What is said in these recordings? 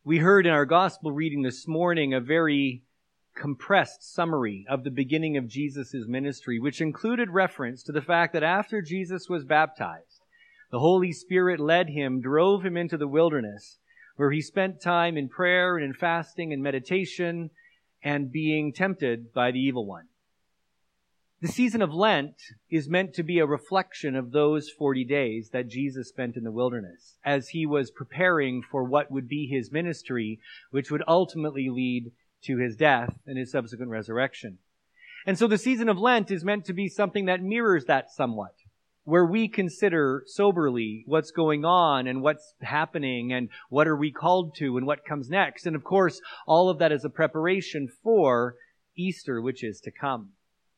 We heard in our gospel reading this morning a very compressed summary of the beginning of Jesus' ministry, which included reference to the fact that after Jesus was baptized, the Holy Spirit led him, drove him into the wilderness, where he spent time in prayer and in fasting and meditation and being tempted by the evil one. The season of Lent is meant to be a reflection of those 40 days that Jesus spent in the wilderness as he was preparing for what would be his ministry, which would ultimately lead to his death and his subsequent resurrection. And so the season of Lent is meant to be something that mirrors that somewhat, where we consider soberly what's going on and what's happening and what are we called to and what comes next. And of course, all of that is a preparation for Easter, which is to come.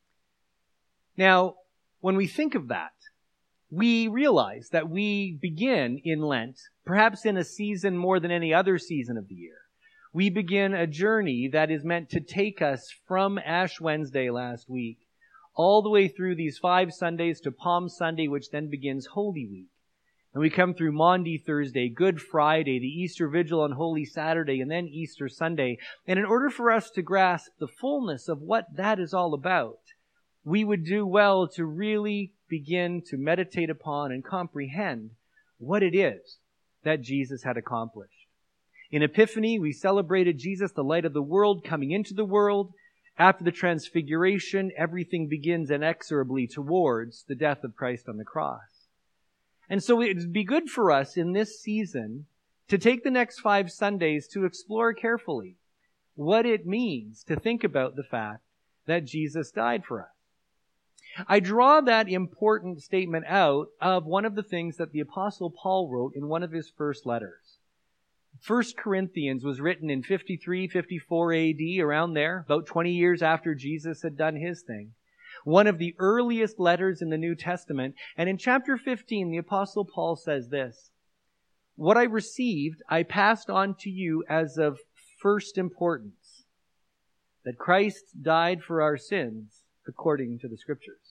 Now, when we think of that, we realize that we begin in Lent, perhaps in a season more than any other season of the year. We begin a journey that is meant to take us from Ash Wednesday last week all the way through these 5 Sundays to Palm Sunday, which then begins Holy Week. And we come through Maundy Thursday, Good Friday, the Easter Vigil on Holy Saturday, and then Easter Sunday. And in order for us to grasp the fullness of what that is all about, we would do well to really begin to meditate upon and comprehend what it is that Jesus had accomplished. In Epiphany, we celebrated Jesus, the light of the world, coming into the world. After the Transfiguration, everything begins inexorably towards the death of Christ on the cross. And so it would be good for us in this season to take the next 5 Sundays to explore carefully what it means to think about the fact that Jesus died for us. I draw that important statement out of one of the things that the Apostle Paul wrote in one of his first letters. 1 Corinthians was written in 53, 54 AD, around there, about 20 years after Jesus had done his thing. One of the earliest letters in the New Testament. And in chapter 15, the Apostle Paul says this: "What I received, I passed on to you as of first importance, that Christ died for our sins according to the Scriptures."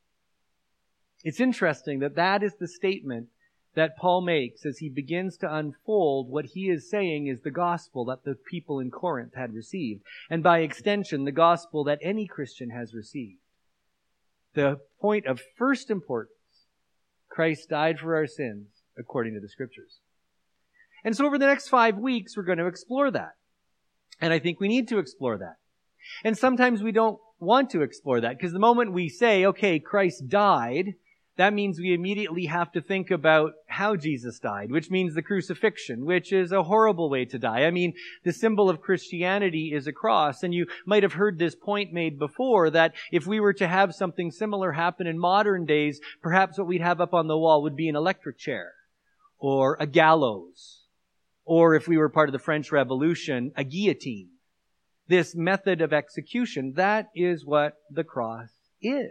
It's interesting that that is the statement that Paul makes as he begins to unfold what he is saying is the gospel that the people in Corinth had received, and by extension, the gospel that any Christian has received. The point of first importance: Christ died for our sins according to the Scriptures. And so over the next 5 weeks, we're going to explore that. And I think we need to explore that. And sometimes we don't want to explore that, because the moment we say, okay, Christ died, that means we immediately have to think about how Jesus died, which means the crucifixion, which is a horrible way to die. I mean, the symbol of Christianity is a cross, and you might have heard this point made before, that if we were to have something similar happen in modern days, perhaps what we'd have up on the wall would be an electric chair, or a gallows, or if we were part of the French Revolution, a guillotine. This method of execution, that is what the cross is.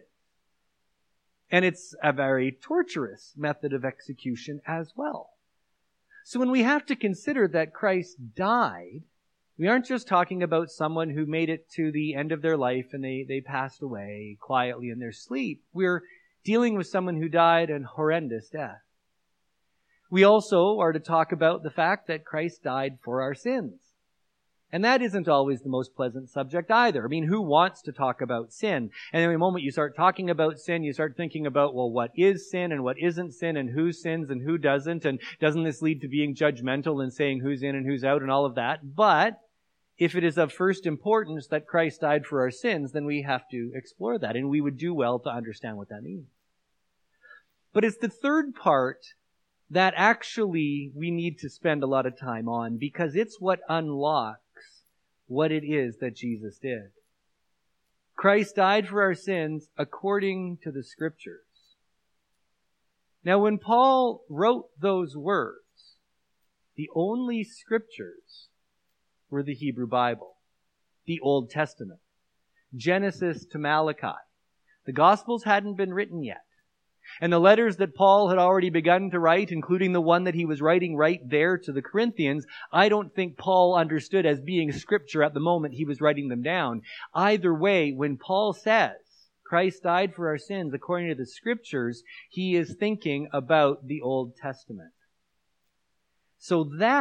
And it's a very torturous method of execution as well. So when we have to consider that Christ died, we aren't just talking about someone who made it to the end of their life and they passed away quietly in their sleep. We're dealing with someone who died an horrendous death. We also are to talk about the fact that Christ died for our sins. And that isn't always the most pleasant subject either. I mean, who wants to talk about sin? And in the moment you start talking about sin, you start thinking about, well, what is sin and what isn't sin and who sins and who doesn't? And doesn't this lead to being judgmental and saying who's in and who's out and all of that? But if it is of first importance that Christ died for our sins, then we have to explore that. And we would do well to understand what that means. But it's the third part that actually we need to spend a lot of time on, because it's what unlocks what it is that Jesus did. Christ died for our sins according to the Scriptures. Now, when Paul wrote those words, the only Scriptures were the Hebrew Bible, the Old Testament, Genesis to Malachi. The Gospels hadn't been written yet. And the letters that Paul had already begun to write, including the one that he was writing right there to the Corinthians, I don't think Paul understood as being Scripture at the moment he was writing them down. Either way, when Paul says Christ died for our sins according to the Scriptures, he is thinking about the Old Testament. So that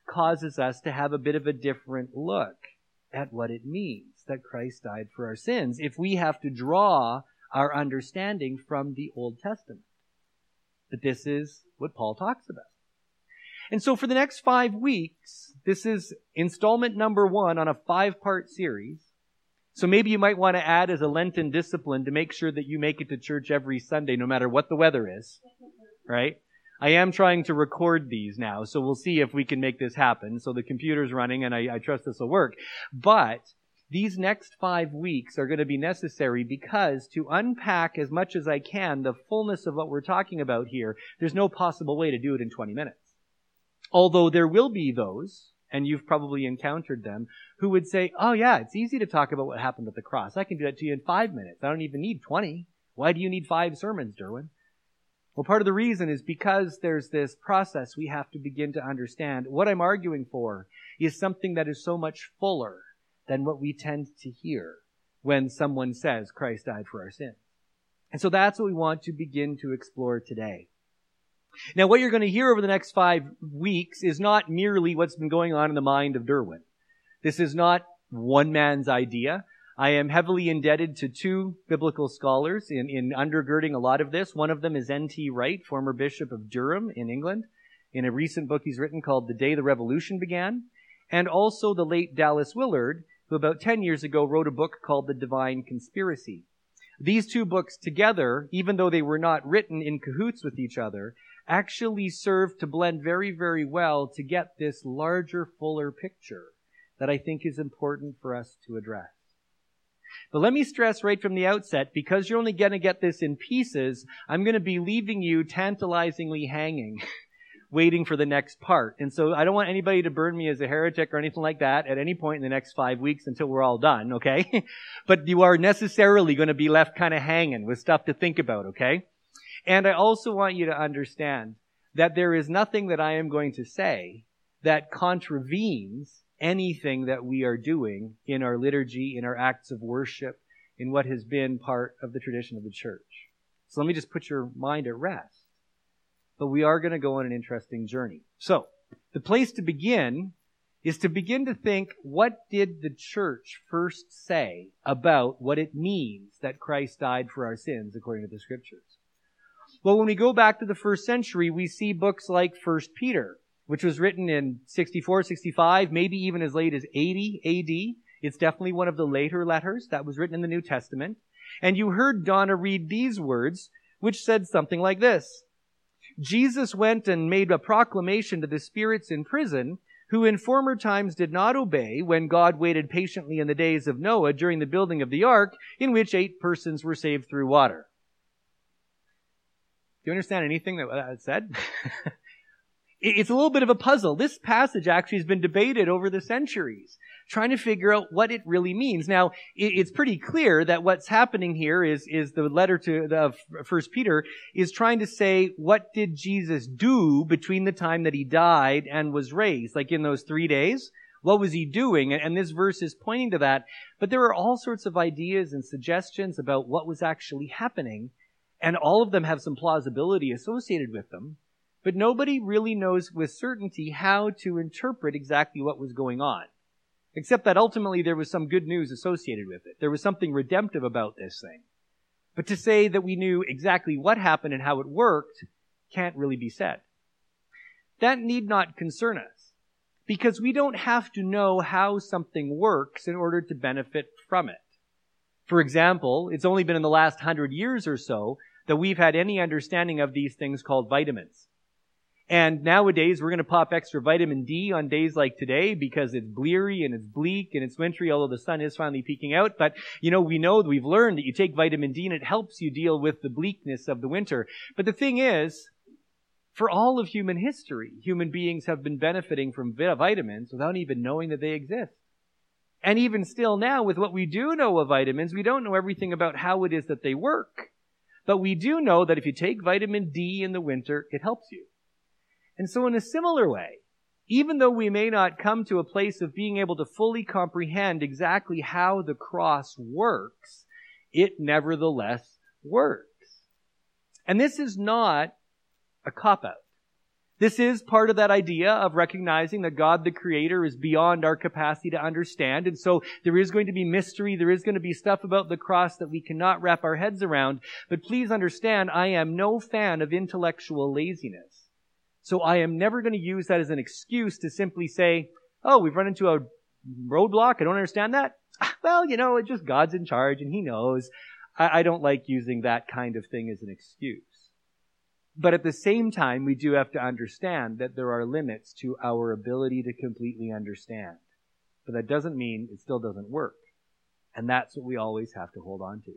causes us to have a bit of a different look at what it means that Christ died for our sins if we have to draw our understanding from the Old Testament. But this is what Paul talks about. And so for the next 5 weeks, this is installment number 1 on a 5-part series. So maybe you might want to add as a Lenten discipline to make sure that you make it to church every Sunday, no matter what the weather is, right? I am trying to record these now, so we'll see if we can make this happen. So the computer's running, and I trust this will work. But these next 5 weeks are going to be necessary because to unpack as much as I can the fullness of what we're talking about here, there's no possible way to do it in 20 minutes. Although there will be those, and you've probably encountered them, who would say, oh yeah, it's easy to talk about what happened at the cross. I can do that to you in 5 minutes. I don't even need 20. Why do you need 5 sermons, Derwin? Well, part of the reason is because there's this process we have to begin to understand. What I'm arguing for is something that is so much fuller than what we tend to hear when someone says Christ died for our sins. And so that's what we want to begin to explore today. Now, what you're going to hear over the next 5 weeks is not merely what's been going on in the mind of Derwin. This is not one man's idea. I am heavily indebted to 2 biblical scholars in undergirding a lot of this. One of them is N.T. Wright, former Bishop of Durham in England, in a recent book he's written called The Day the Revolution Began, and also the late Dallas Willard, who about 10 years ago wrote a book called The Divine Conspiracy. These 2 books together, even though they were not written in cahoots with each other, actually serve to blend very, very well to get this larger, fuller picture that I think is important for us to address. But let me stress right from the outset, because you're only going to get this in pieces, I'm going to be leaving you tantalizingly hanging, waiting for the next part. And so I don't want anybody to burn me as a heretic or anything like that at any point in the next 5 weeks until we're all done, okay? But you are necessarily going to be left kind of hanging with stuff to think about, okay? And I also want you to understand that there is nothing that I am going to say that contravenes anything that we are doing in our liturgy, in our acts of worship, in what has been part of the tradition of the church. So let me just put your mind at rest. But we are going to go on an interesting journey. So, the place to begin is to begin to think, what did the church first say about what it means that Christ died for our sins according to the Scriptures? Well, when we go back to the first century, we see books like 1 Peter, which was written in 64, 65, maybe even as late as 80 A.D. It's definitely one of the later letters that was written in the New Testament. And you heard Donna read these words, which said something like this. Jesus went and made a proclamation to the spirits in prison, who in former times did not obey when God waited patiently in the days of Noah during the building of the ark, in which 8 persons were saved through water. Do you understand anything that said? It's a little bit of a puzzle. This passage actually has been debated over the centuries, trying to figure out what it really means. Now, it's pretty clear that what's happening here is the letter to the 1 Peter is trying to say, what did Jesus do between the time that he died and was raised? Like in those 3 days, what was he doing? And this verse is pointing to that. But there are all sorts of ideas and suggestions about what was actually happening, and all of them have some plausibility associated with them. But nobody really knows with certainty how to interpret exactly what was going on. Except that ultimately there was some good news associated with it. There was something redemptive about this thing. But to say that we knew exactly what happened and how it worked can't really be said. That need not concern us, because we don't have to know how something works in order to benefit from it. For example, it's only been in the last 100 years or so that we've had any understanding of these things called vitamins. And nowadays, we're going to pop extra vitamin D on days like today because it's bleary and it's bleak and it's wintry, although the sun is finally peeking out. But, we've learned that you take vitamin D and it helps you deal with the bleakness of the winter. But the thing is, for all of human history, human beings have been benefiting from vitamins without even knowing that they exist. And even still now, with what we do know of vitamins, we don't know everything about how it is that they work. But we do know that if you take vitamin D in the winter, it helps you. And so in a similar way, even though we may not come to a place of being able to fully comprehend exactly how the cross works, it nevertheless works. And this is not a cop-out. This is part of that idea of recognizing that God the Creator is beyond our capacity to understand. And so there is going to be mystery. There is going to be stuff about the cross that we cannot wrap our heads around. But please understand, I am no fan of intellectual laziness. So I am never going to use that as an excuse to simply say, oh, we've run into a roadblock. I don't understand that. Well, it's just God's in charge and He knows. I don't like using that kind of thing as an excuse. But at the same time, we do have to understand that there are limits to our ability to completely understand. But that doesn't mean it still doesn't work. And that's what we always have to hold on to.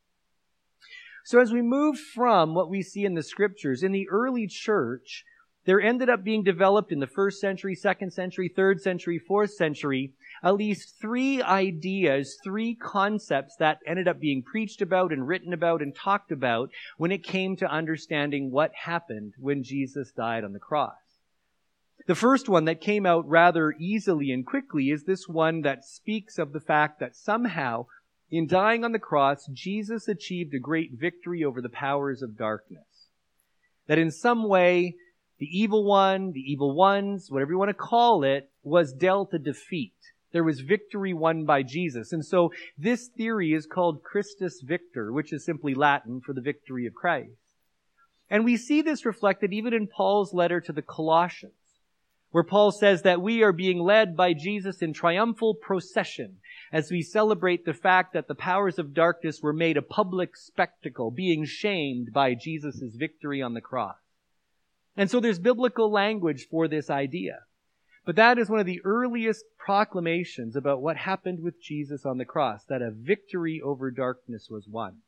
So as we move from what we see in the Scriptures, in the early church, there ended up being developed in the 1st century, 2nd century, 3rd century, 4th century, at least 3 ideas, 3 concepts that ended up being preached about and written about and talked about when it came to understanding what happened when Jesus died on the cross. The first one that came out rather easily and quickly is this one that speaks of the fact that somehow, in dying on the cross, Jesus achieved a great victory over the powers of darkness. That in some way, the evil one, the evil ones, whatever you want to call it, was dealt a defeat. There was victory won by Jesus. And so this theory is called Christus Victor, which is simply Latin for the victory of Christ. And we see this reflected even in Paul's letter to the Colossians, where Paul says that we are being led by Jesus in triumphal procession as we celebrate the fact that the powers of darkness were made a public spectacle, being shamed by Jesus' victory on the cross. And so there's biblical language for this idea. But that is one of the earliest proclamations about what happened with Jesus on the cross, that a victory over darkness was won.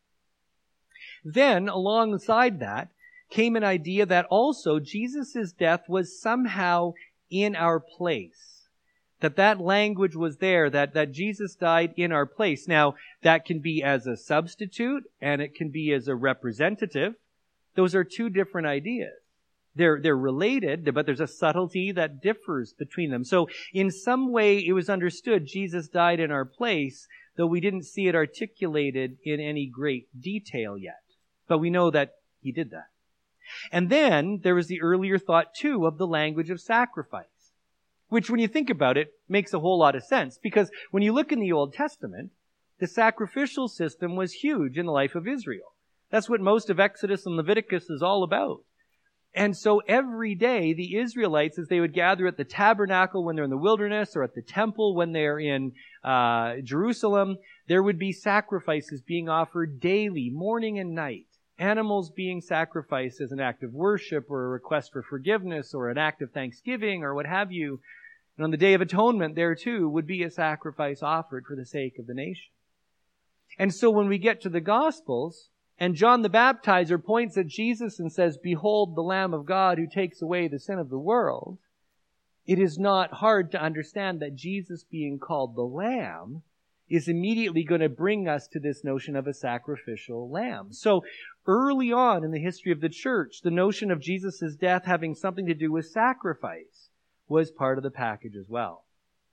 Then, alongside that, came an idea that also Jesus' death was somehow in our place. That language was there, that Jesus died in our place. Now, that can be as a substitute, and it can be as a representative. Those are 2 different ideas. They're related, but there's a subtlety that differs between them. So in some way, it was understood Jesus died in our place, though we didn't see it articulated in any great detail yet. But we know that He did that. And then there was the earlier thought, too, of the language of sacrifice, which, when you think about it, makes a whole lot of sense. Because when you look in the Old Testament, the sacrificial system was huge in the life of Israel. That's what most of Exodus and Leviticus is all about. And so every day, the Israelites, as they would gather at the tabernacle when they're in the wilderness, or at the temple when they're in Jerusalem, there would be sacrifices being offered daily, morning and night. Animals being sacrificed as an act of worship, or a request for forgiveness, or an act of thanksgiving, or what have you. And on the Day of Atonement, there too would be a sacrifice offered for the sake of the nation. And so when we get to the Gospels, and John the Baptizer points at Jesus and says, "Behold the Lamb of God who takes away the sin of the world," it is not hard to understand that Jesus being called the Lamb is immediately going to bring us to this notion of a sacrificial lamb. So early on in the history of the church, the notion of Jesus' death having something to do with sacrifice was part of the package as well.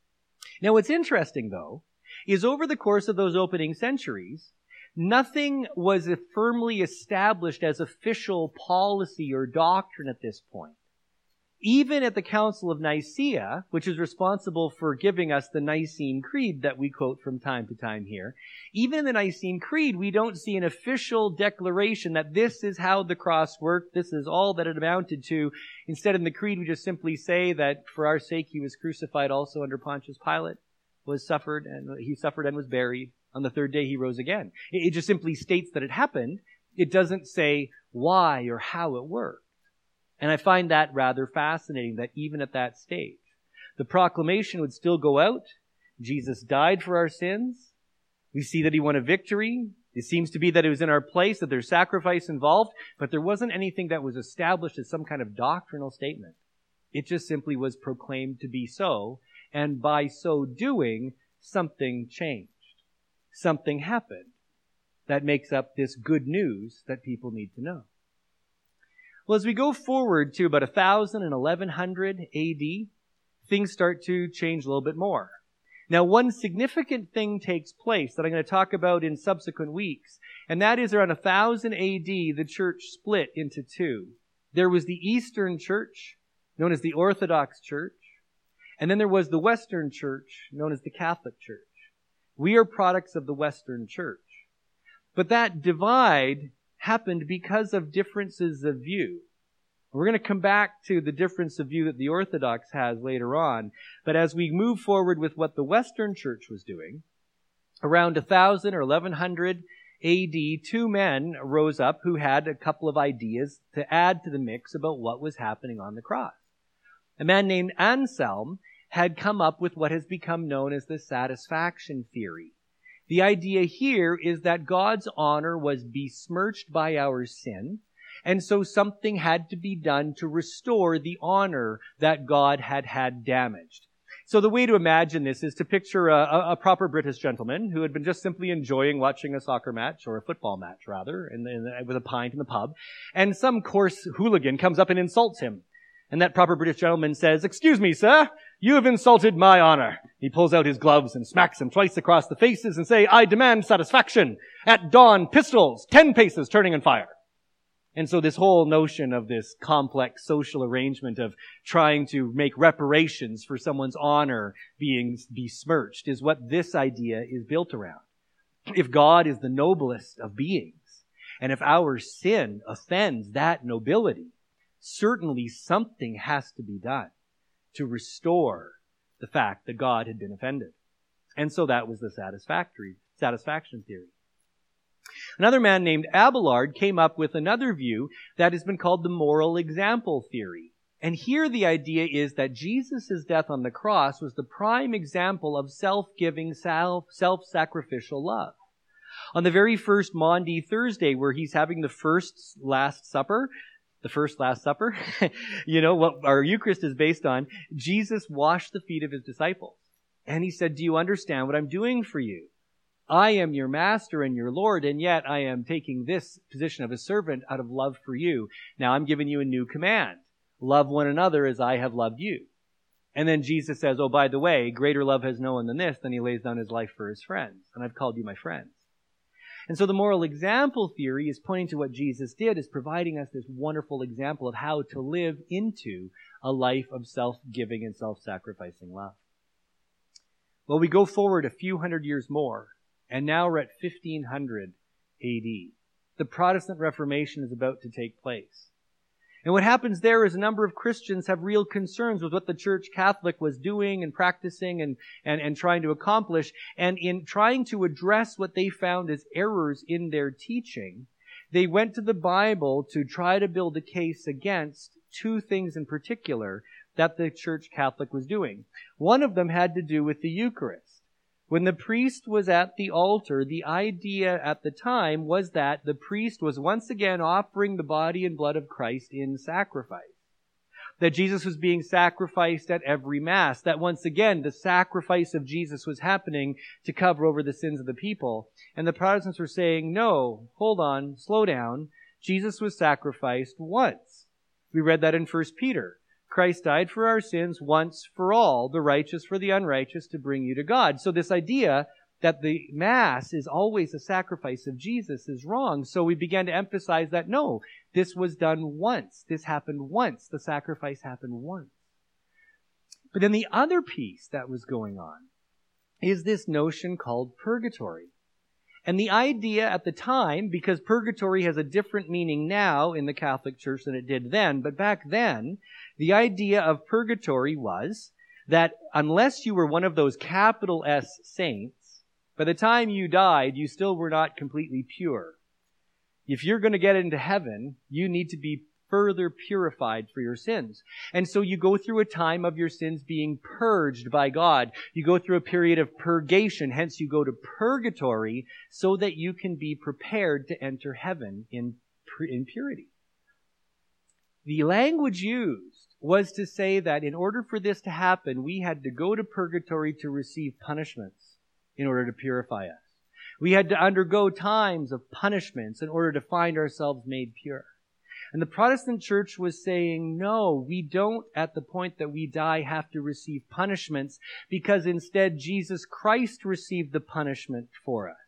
Now what's interesting, though, is over the course of those opening centuries, nothing was firmly established as official policy or doctrine at this point. Even at the Council of Nicaea, which is responsible for giving us the Nicene Creed that we quote from time to time here, even in the Nicene Creed, we don't see an official declaration that this is how the cross worked, this is all that it amounted to. Instead, in the Creed, we just simply say that for our sake He was crucified also under Pontius Pilate, He suffered and was buried. On the 3rd day He rose again. It just simply states that it happened. It doesn't say why or how it worked. And I find that rather fascinating, that even at that stage, the proclamation would still go out. Jesus died for our sins. We see that He won a victory. It seems to be that it was in our place, that there's sacrifice involved, but there wasn't anything that was established as some kind of doctrinal statement. It just simply was proclaimed to be so, and by so doing, something changed. Something happened that makes up this good news that people need to know. Well, as we go forward to about 1000 and 1100 AD, things start to change a little bit more. Now, one significant thing takes place that I'm going to talk about in subsequent weeks, and that is around 1000 AD, the church split into 2. There was the Eastern Church, known as the Orthodox Church. And then there was the Western Church, known as the Catholic Church. We are products of the Western Church. But that divide happened because of differences of view. We're going to come back to the difference of view that the Orthodox has later on. But as we move forward with what the Western Church was doing, around 1000 or 1100 AD, two men rose up who had a couple of ideas to add to the mix about what was happening on the cross. A man named Anselm had come up with what has become known as the satisfaction theory. The idea here is that God's honor was besmirched by our sin, and so something had to be done to restore the honor that God had had damaged. So the way to imagine this is to picture a proper British gentleman who had been just simply enjoying watching a soccer match, or a football match rather, with a pint in the pub, and some coarse hooligan comes up and insults him. And that proper British gentleman says, "Excuse me, sir, you have insulted my honor." He pulls out his gloves and smacks him twice across the faces and say, "I demand satisfaction. At dawn, pistols, 10 paces, turning and fire." And so this whole notion of this complex social arrangement of trying to make reparations for someone's honor being besmirched is what this idea is built around. If God is the noblest of beings, and if our sin offends that nobility, certainly something has to be done to restore the fact that God had been offended. And so that was the satisfaction theory. Another man named Abelard came up with another view that has been called the moral example theory. And here the idea is that Jesus' death on the cross was the prime example of self-giving, self-sacrificial love. On the very first Maundy Thursday, where he's having the first Last Supper, you know, what our Eucharist is based on, Jesus washed the feet of his disciples. And he said, "Do you understand what I'm doing for you? I am your master and your Lord, and yet I am taking this position of a servant out of love for you. Now I'm giving you a new command. Love one another as I have loved you." And then Jesus says, "Oh, by the way, greater love has no one than this, than he lays down his life for his friends. And I've called you my friends." And so the moral example theory is pointing to what Jesus did, is providing us this wonderful example of how to live into a life of self-giving and self-sacrificing love. Well, we go forward a few hundred years more, and now we're at 1500 AD. The Protestant Reformation is about to take place. And what happens there is a number of Christians have real concerns with what the Church Catholic was doing and practicing and trying to accomplish. And in trying to address what they found as errors in their teaching, they went to the Bible to try to build a case against two things in particular that the Church Catholic was doing. One of them had to do with the Eucharist. When the priest was at the altar, the idea at the time was that the priest was once again offering the body and blood of Christ in sacrifice. That Jesus was being sacrificed at every Mass. That once again, the sacrifice of Jesus was happening to cover over the sins of the people. And the Protestants were saying, "No, hold on, slow down. Jesus was sacrificed once." We read that in 1 Peter. Christ died for our sins once for all, the righteous for the unrighteous, to bring you to God. So this idea that the Mass is always a sacrifice of Jesus is wrong. So we began to emphasize that, no, this was done once. This happened once. The sacrifice happened once. But then the other piece that was going on is this notion called purgatory. And the idea at the time, because purgatory has a different meaning now in the Catholic Church than it did then, but back then, the idea of purgatory was that unless you were one of those capital S saints, by the time you died, you still were not completely pure. If you're going to get into heaven, you need to be further purified for your sins. And so you go through a time of your sins being purged by God. You go through a period of purgation, hence you go to purgatory so that you can be prepared to enter heaven in purity. The language used was to say that in order for this to happen, we had to go to purgatory to receive punishments in order to purify us. We had to undergo times of punishments in order to find ourselves made pure. And the Protestant Church was saying, no, we don't at the point that we die have to receive punishments, because instead Jesus Christ received the punishment for us.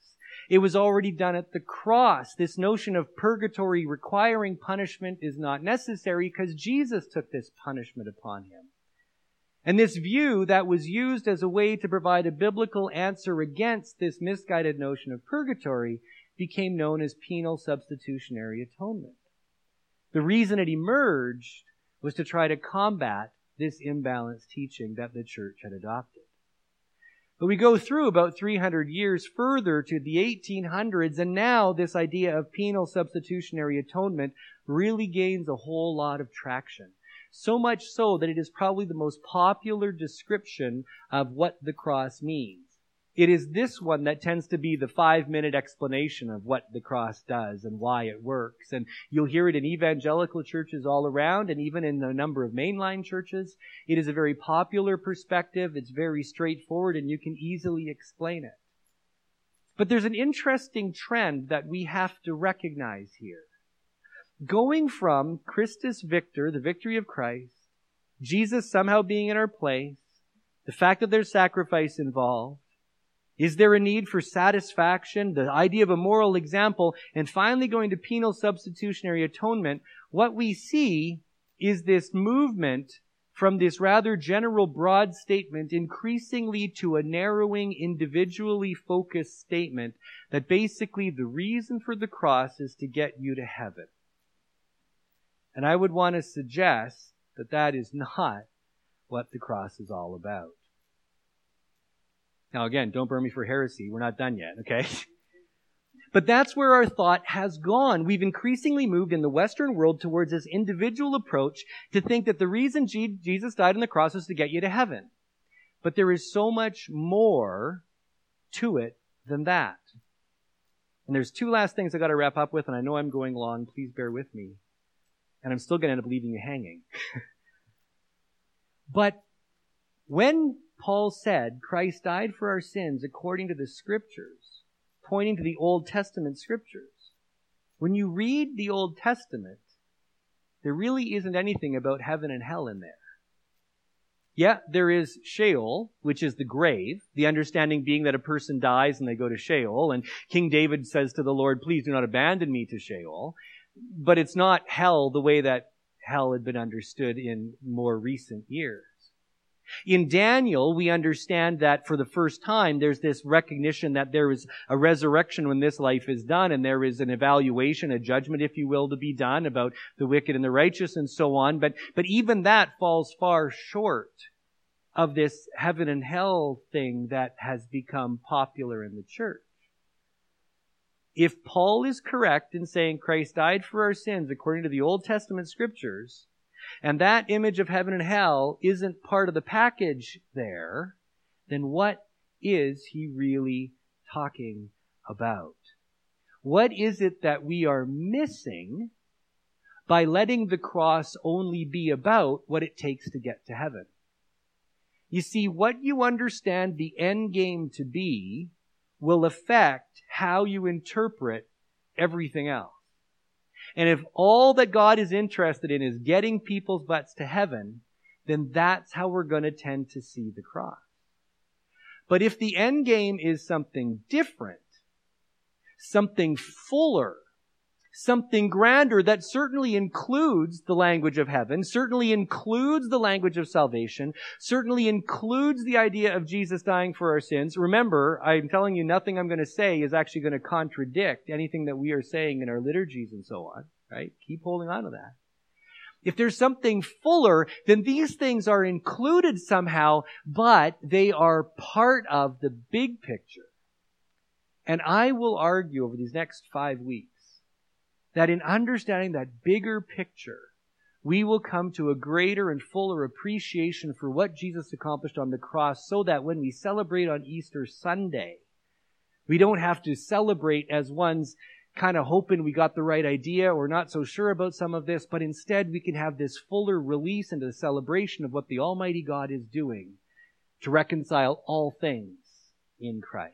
It was already done at the cross. This notion of purgatory requiring punishment is not necessary because Jesus took this punishment upon him. And this view that was used as a way to provide a biblical answer against this misguided notion of purgatory became known as penal substitutionary atonement. The reason it emerged was to try to combat this imbalanced teaching that the church had adopted. But we go through about 300 years further to the 1800s, and now this idea of penal substitutionary atonement really gains a whole lot of traction. So much so that it is probably the most popular description of what the cross means. It is this one that tends to be the 5-minute explanation of what the cross does and why it works. And you'll hear it in evangelical churches all around, and even in a number of mainline churches. It is a very popular perspective. It's very straightforward, and you can easily explain it. But there's an interesting trend that we have to recognize here. Going from Christus Victor, the victory of Christ, Jesus somehow being in our place, the fact that there's sacrifice involved, is there a need for satisfaction, the idea of a moral example, and finally going to penal substitutionary atonement, what we see is this movement from this rather general broad statement increasingly to a narrowing, individually focused statement that basically the reason for the cross is to get you to heaven. And I would want to suggest that that is not what the cross is all about. Now again, don't burn me for heresy. We're not done yet, okay? But that's where our thought has gone. We've increasingly moved in the Western world towards this individual approach to think that the reason Jesus died on the cross is to get you to heaven. But there is so much more to it than that. And there's 2 last things I got to wrap up with, and I know I'm going long. Please bear with me. And I'm still going to end up leaving you hanging. But when Paul said Christ died for our sins according to the Scriptures, pointing to the Old Testament Scriptures, when you read the Old Testament, there really isn't anything about heaven and hell in there. Yeah, there is Sheol, which is the grave, the understanding being that a person dies and they go to Sheol, and King David says to the Lord, please do not abandon me to Sheol. But it's not hell the way that hell had been understood in more recent years. In Daniel, we understand that for the first time, there's this recognition that there is a resurrection when this life is done, and there is an evaluation, a judgment, if you will, to be done about the wicked and the righteous and so on. But even that falls far short of this heaven and hell thing that has become popular in the church. If Paul is correct in saying Christ died for our sins according to the Old Testament Scriptures, and that image of heaven and hell isn't part of the package there, then what is he really talking about? What is it that we are missing by letting the cross only be about what it takes to get to heaven? You see, what you understand the end game to be will affect how you interpret everything else. And if all that God is interested in is getting people's butts to heaven, then that's how we're going to tend to see the cross. But if the end game is something different, something fuller, something grander that certainly includes the language of heaven, certainly includes the language of salvation, certainly includes the idea of Jesus dying for our sins. Remember, I'm telling you, nothing I'm going to say is actually going to contradict anything that we are saying in our liturgies and so on, right? Keep holding on to that. If there's something fuller, then these things are included somehow, but they are part of the big picture. And I will argue over these next 5 weeks that in understanding that bigger picture, we will come to a greater and fuller appreciation for what Jesus accomplished on the cross, so that when we celebrate on Easter Sunday, we don't have to celebrate as one's kind of hoping we got the right idea or not so sure about some of this, but instead we can have this fuller release into the celebration of what the Almighty God is doing to reconcile all things in Christ.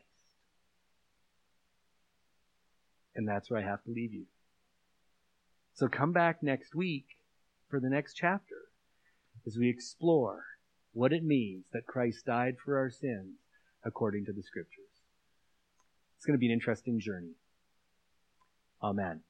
And that's where I have to leave you. So come back next week for the next chapter as we explore what it means that Christ died for our sins according to the Scriptures. It's going to be an interesting journey. Amen.